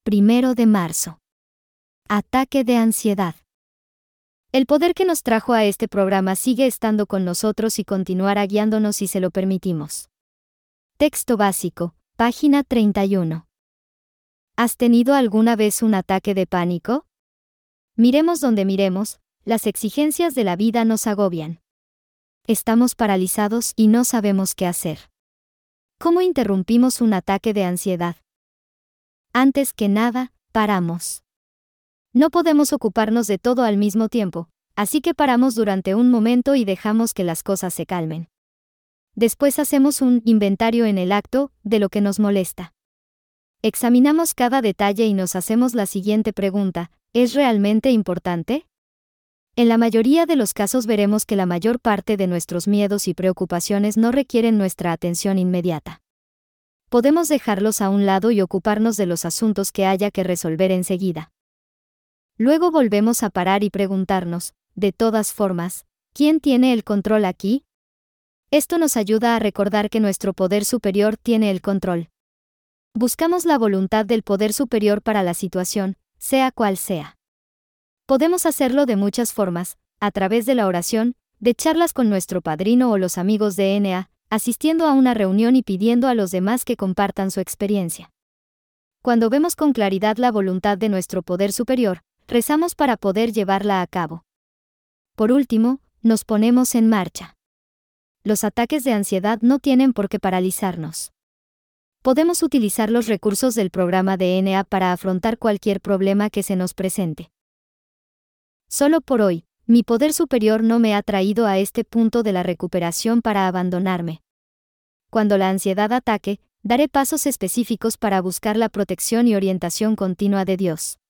1 de marzo. Ataque de ansiedad. El poder que nos trajo a este programa sigue estando con nosotros y continuará guiándonos si se lo permitimos. Texto básico, página 31. ¿Has tenido alguna vez un ataque de pánico? Miremos donde miremos, las exigencias de la vida nos agobian. Estamos paralizados y no sabemos qué hacer. ¿Cómo interrumpimos un ataque de ansiedad? Antes que nada, paramos. No podemos ocuparnos de todo al mismo tiempo, así que paramos durante un momento y dejamos que las cosas se calmen. Después hacemos un inventario en el acto de lo que nos molesta. Examinamos cada detalle y nos hacemos la siguiente pregunta: ¿es realmente importante? En la mayoría de los casos veremos que la mayor parte de nuestros miedos y preocupaciones no requieren nuestra atención inmediata. Podemos dejarlos a un lado y ocuparnos de los asuntos que haya que resolver enseguida. Luego volvemos a parar y preguntarnos, de todas formas, ¿quién tiene el control aquí? Esto nos ayuda a recordar que nuestro poder superior tiene el control. Buscamos la voluntad del poder superior para la situación, sea cual sea. Podemos hacerlo de muchas formas, a través de la oración, de charlas con nuestro padrino o los amigos de N.A., asistiendo a una reunión y pidiendo a los demás que compartan su experiencia. Cuando vemos con claridad la voluntad de nuestro poder superior, rezamos para poder llevarla a cabo. Por último, nos ponemos en marcha. Los ataques de ansiedad no tienen por qué paralizarnos. Podemos utilizar los recursos del programa de N.A. para afrontar cualquier problema que se nos presente. Solo por hoy, mi poder superior no me ha traído a este punto de la recuperación para abandonarme. Cuando la ansiedad ataque, daré pasos específicos para buscar la protección y orientación continua de Dios.